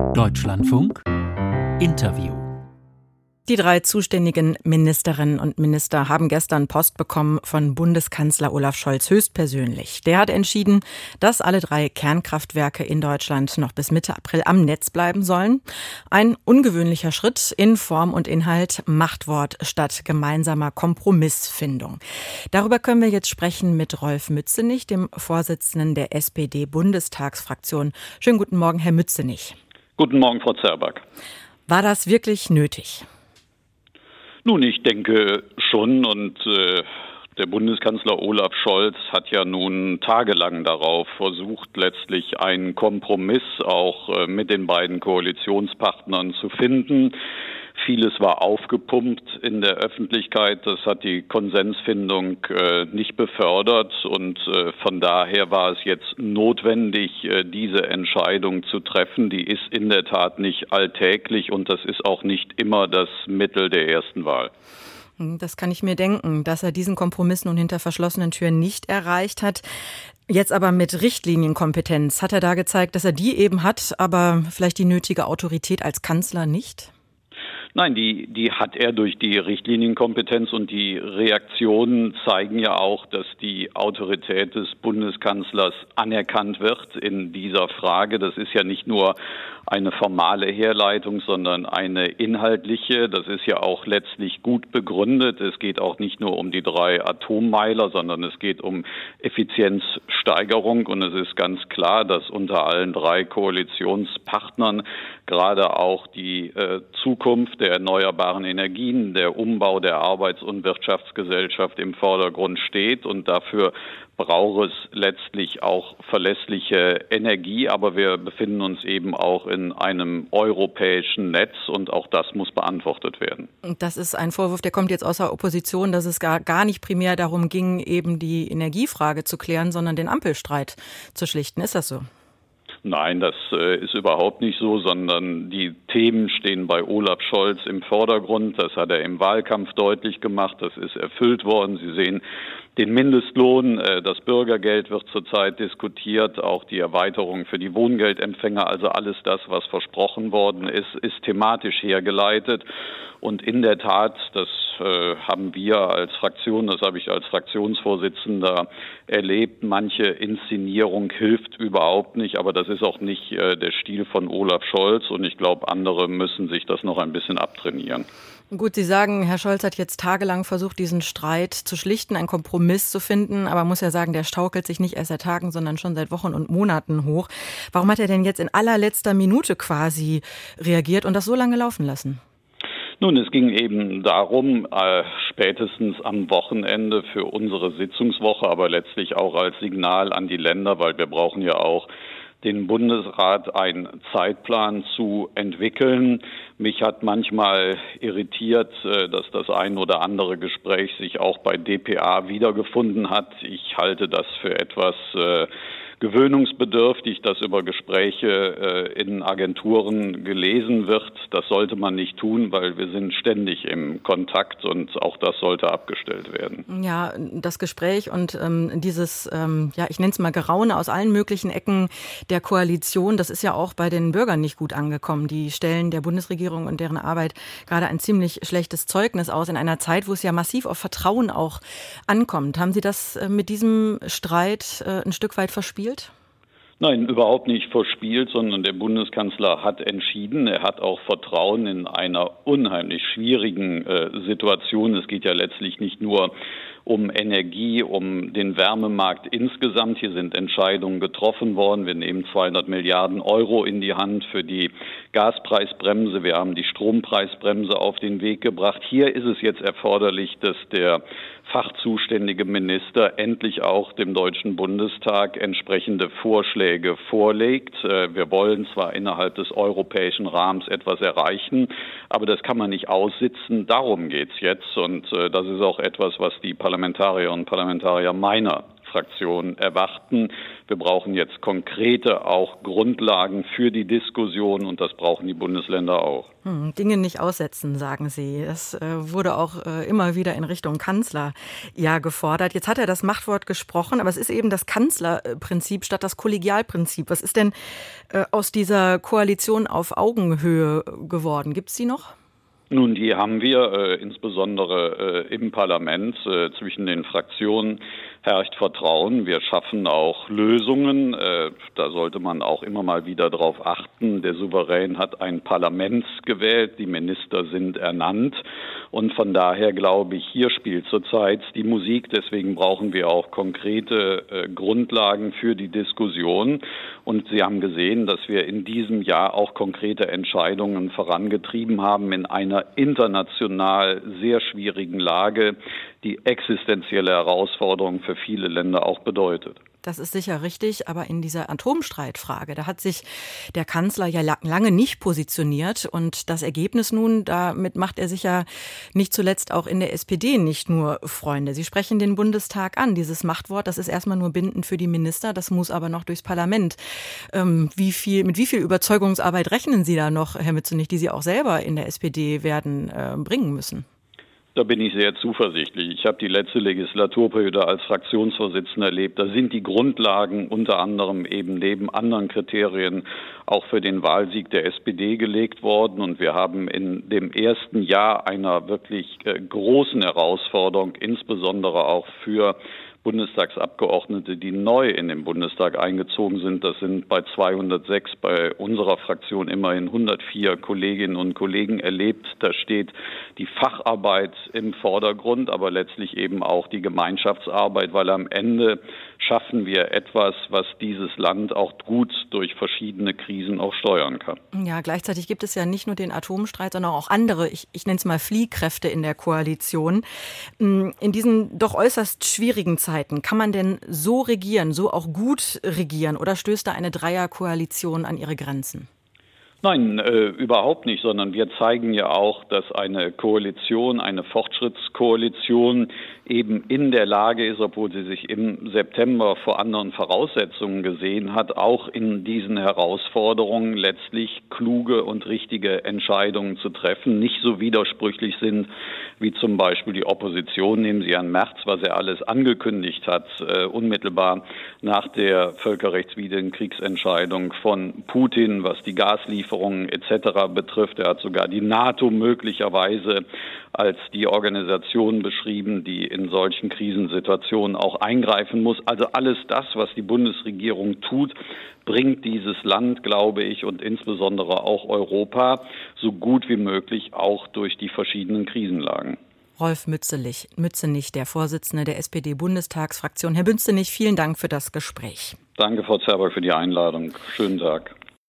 Deutschlandfunk Interview. Die 3 zuständigen Ministerinnen und Minister haben gestern Post bekommen von Bundeskanzler Olaf Scholz höchstpersönlich. Der hat entschieden, dass alle 3 Kernkraftwerke in Deutschland noch bis Mitte April am Netz bleiben sollen. Ein ungewöhnlicher Schritt in Form und Inhalt, Machtwort statt gemeinsamer Kompromissfindung. Darüber können wir jetzt sprechen mit Rolf Mützenich, dem Vorsitzenden der SPD-Bundestagsfraktion. Schönen guten Morgen, Herr Mützenich. Guten Morgen, Frau Zerback. War das wirklich nötig? Nun, ich denke schon, und der Bundeskanzler Olaf Scholz hat ja nun tagelang darauf versucht, letztlich einen Kompromiss auch mit den beiden Koalitionspartnern zu finden. Vieles war aufgepumpt in der Öffentlichkeit, das hat die Konsensfindung nicht befördert und von daher war es jetzt notwendig, diese Entscheidung zu treffen. Die ist in der Tat nicht alltäglich und das ist auch nicht immer das Mittel der ersten Wahl. Das kann ich mir denken, dass er diesen Kompromiss nun hinter verschlossenen Türen nicht erreicht hat. Jetzt aber mit Richtlinienkompetenz. Hat er da gezeigt, dass er die eben hat, aber vielleicht die nötige Autorität als Kanzler nicht? Nein, die hat er durch die Richtlinienkompetenz und die Reaktionen zeigen ja auch, dass die Autorität des Bundeskanzlers anerkannt wird in dieser Frage. Das ist ja nicht nur eine formale Herleitung, sondern eine inhaltliche. Das ist ja auch letztlich gut begründet. Es geht auch nicht nur um die 3 Atommeiler, sondern es geht um Effizienzsteigerung. Und es ist ganz klar, dass unter allen 3 Koalitionspartnern gerade auch die Zukunft der erneuerbaren Energien, der Umbau der Arbeits- und Wirtschaftsgesellschaft im Vordergrund steht. Und dafür braucht es letztlich auch verlässliche Energie. Aber wir befinden uns eben auch in einem europäischen Netz und auch das muss beantwortet werden. Das ist ein Vorwurf, der kommt jetzt aus der Opposition, dass es gar nicht primär darum ging, eben die Energiefrage zu klären, sondern den Ampelstreit zu schlichten. Ist das so? Nein, das ist überhaupt nicht so, sondern die Themen stehen bei Olaf Scholz im Vordergrund. Das hat er im Wahlkampf deutlich gemacht. Das ist erfüllt worden. Sie sehen den Mindestlohn, das Bürgergeld wird zurzeit diskutiert, auch die Erweiterung für die Wohngeldempfänger. Also alles das, was versprochen worden ist, ist thematisch hergeleitet. Und in der Tat, das haben wir als Fraktion, das habe ich als Fraktionsvorsitzender erlebt, manche Inszenierung hilft überhaupt nicht, aber das ist auch nicht der Stil von Olaf Scholz und ich glaube, andere müssen sich das noch ein bisschen abtrainieren. Gut, Sie sagen, Herr Scholz hat jetzt tagelang versucht, diesen Streit zu schlichten, einen Kompromiss zu finden, aber muss ja sagen, der schaukelt sich nicht erst seit Tagen, sondern schon seit Wochen und Monaten hoch. Warum hat er denn jetzt in allerletzter Minute quasi reagiert und das so lange laufen lassen? Nun, es ging eben darum, spätestens am Wochenende für unsere Sitzungswoche, aber letztlich auch als Signal an die Länder, weil wir brauchen ja auch den Bundesrat einen Zeitplan zu entwickeln. Mich hat manchmal irritiert, dass das ein oder andere Gespräch sich auch bei dpa wiedergefunden hat. Ich halte das für etwas gewöhnungsbedürftig, dass über Gespräche in Agenturen gelesen wird. Das sollte man nicht tun, weil wir sind ständig im Kontakt und auch das sollte abgestellt werden. Ja, das Gespräch und dieses, ich nenne es mal Geraune aus allen möglichen Ecken der Koalition, das ist ja auch bei den Bürgern nicht gut angekommen. Die stellen der Bundesregierung und deren Arbeit gerade ein ziemlich schlechtes Zeugnis aus in einer Zeit, wo es ja massiv auf Vertrauen auch ankommt. Haben Sie das mit diesem Streit ein Stück weit verspielt? Nein, überhaupt nicht verspielt, sondern der Bundeskanzler hat entschieden. Er hat auch Vertrauen in einer unheimlich schwierigen Situation. Es geht ja letztlich nicht nur um Energie, um den Wärmemarkt insgesamt. Hier sind Entscheidungen getroffen worden. Wir nehmen 200 Milliarden Euro in die Hand für die Gaspreisbremse. Wir haben die Strompreisbremse auf den Weg gebracht. Hier ist es jetzt erforderlich, dass der fachzuständige Minister endlich auch dem Deutschen Bundestag entsprechende Vorschläge vorlegt. Wir wollen zwar innerhalb des europäischen Rahmens etwas erreichen, aber das kann man nicht aussitzen. Darum geht's jetzt und das ist auch etwas, was die Parlamentarier und Parlamentarier meiner Fraktion erwarten. Wir brauchen jetzt konkrete auch Grundlagen für die Diskussion und das brauchen die Bundesländer auch. Dinge nicht aussetzen, sagen Sie. Das wurde auch immer wieder in Richtung Kanzler gefordert. Jetzt hat er das Machtwort gesprochen, aber es ist eben das Kanzlerprinzip statt das Kollegialprinzip. Was ist denn aus dieser Koalition auf Augenhöhe geworden? Gibt es die noch? Nun, die haben wir insbesondere im Parlament zwischen den Fraktionen herrscht Vertrauen. Wir schaffen auch Lösungen. Da sollte man auch immer mal wieder darauf achten. Der Souverän hat ein Parlament gewählt, die Minister sind ernannt. Und von daher glaube ich, hier spielt zurzeit die Musik. Deswegen brauchen wir auch konkrete Grundlagen für die Diskussion. Und Sie haben gesehen, dass wir in diesem Jahr auch konkrete Entscheidungen vorangetrieben haben in einer international sehr schwierigen Lage, die existenzielle Herausforderung für viele Länder auch bedeutet. Das ist sicher richtig, aber in dieser Atomstreitfrage, da hat sich der Kanzler ja lange nicht positioniert und das Ergebnis nun, damit macht er sich ja nicht zuletzt auch in der SPD nicht nur Freunde. Sie sprechen den Bundestag an, dieses Machtwort, das ist erstmal nur bindend für die Minister, das muss aber noch durchs Parlament. Mit wie viel Überzeugungsarbeit rechnen Sie da noch, Herr Mützenich, die Sie auch selber in der SPD werden bringen müssen? Da bin ich sehr zuversichtlich. Ich habe die letzte Legislaturperiode als Fraktionsvorsitzender erlebt. Da sind die Grundlagen unter anderem eben neben anderen Kriterien auch für den Wahlsieg der SPD gelegt worden. Und wir haben in dem ersten Jahr einer wirklich großen Herausforderung, insbesondere auch für Bundestagsabgeordnete, die neu in den Bundestag eingezogen sind. Das sind bei 206, bei unserer Fraktion immerhin 104 Kolleginnen und Kollegen erlebt. Da steht die Facharbeit im Vordergrund, aber letztlich eben auch die Gemeinschaftsarbeit, weil am Ende schaffen wir etwas, was dieses Land auch gut durch verschiedene Krisen auch steuern kann. Ja, gleichzeitig gibt es ja nicht nur den Atomstreit, sondern auch andere, ich nenne es mal Fliehkräfte in der Koalition. In diesen doch äußerst schwierigen Zeiten, kann man denn so regieren, so auch gut regieren oder stößt da eine Dreierkoalition an ihre Grenzen? Nein, überhaupt nicht, sondern wir zeigen ja auch, dass eine Koalition, eine Fortschrittskoalition eben in der Lage ist, obwohl sie sich im September vor anderen Voraussetzungen gesehen hat, auch in diesen Herausforderungen letztlich kluge und richtige Entscheidungen zu treffen, nicht so widersprüchlich sind wie zum Beispiel die Opposition. Nehmen Sie Herrn Merz, was er alles angekündigt hat, unmittelbar nach der völkerrechtswidrigen Kriegsentscheidung von Putin, was die Gaslieferungen etc. betrifft. Er hat sogar die NATO möglicherweise als die Organisation beschrieben, die in solchen Krisensituationen auch eingreifen muss. Also alles das, was die Bundesregierung tut, bringt dieses Land, glaube ich, und insbesondere auch Europa so gut wie möglich auch durch die verschiedenen Krisenlagen. Rolf Mützenich, der Vorsitzende der SPD-Bundestagsfraktion. Herr Mützenich, vielen Dank für das Gespräch. Danke, Frau Zerberg, für die Einladung. Schönen Tag.